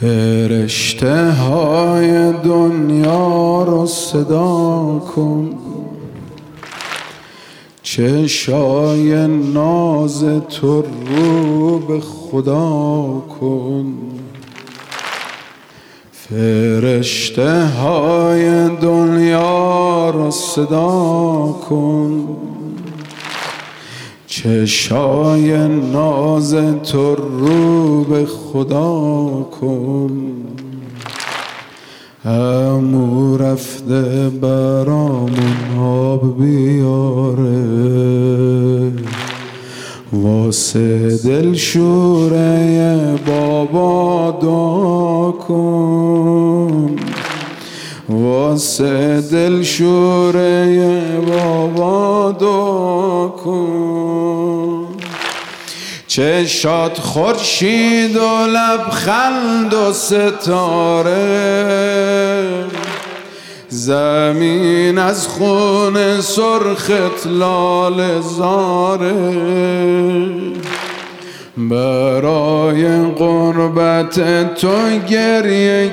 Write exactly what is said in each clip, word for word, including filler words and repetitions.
فرشته های دنیا رو صدا کن، چشای ناز تو رو به خدا کن. فرشته های دنیا رو صدا کن، چشای ناز تو رو به خدا کن. عمو رفته برامون آب بیاره، واسه دلشوره بابا دعا کن، واسه دلشوره بابا دعا کن. چشات خورشید و لبخند و ستاره، زمین از خون سرخت لاله زاره. برای قربت تو گریه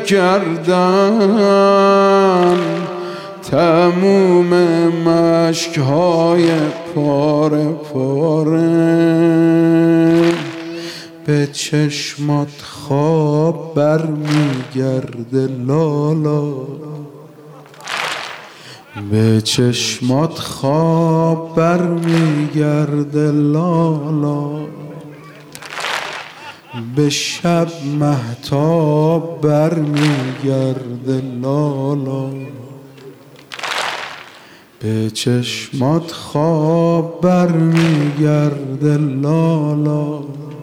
کردن، تموم مشک‌های پاره پاره. به چشمات خواب برمیگرده لالا، به چشمات خواب برمیگرده لالا. به شب مهتاب برمیگرده لالا، به چشمات خواب برمیگرده لالا.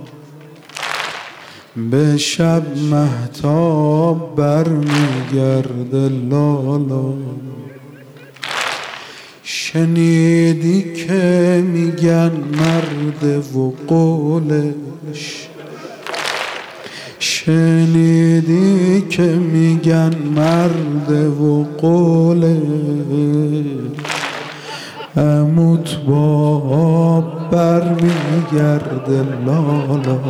به شب مهتاب برمیگرده لالا. شنیدی که میگن مرد و قولش، شنیدی که میگن مرد و قولش. عموت با آب برمیگرده لالا،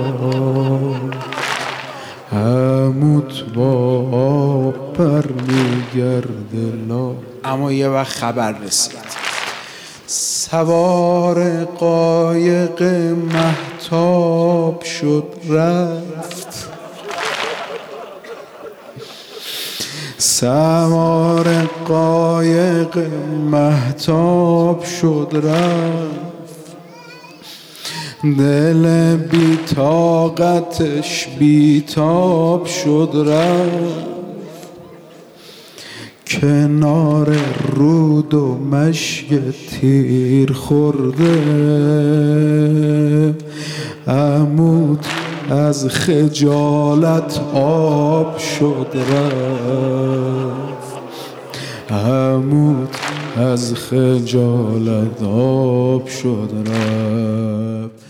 عموت با آب برمیگرده لالا. اما یه وقت خبر رسید، سوار قایق مهتاب شد رفت، سوار قایق مهتاب شد رفت. دل بی طاقتش بیتاب شد رفت. کنار رود و مشک تیر خورده، عمود از خجالت آب شد رفت. عمود از خجالت آب شد رفت.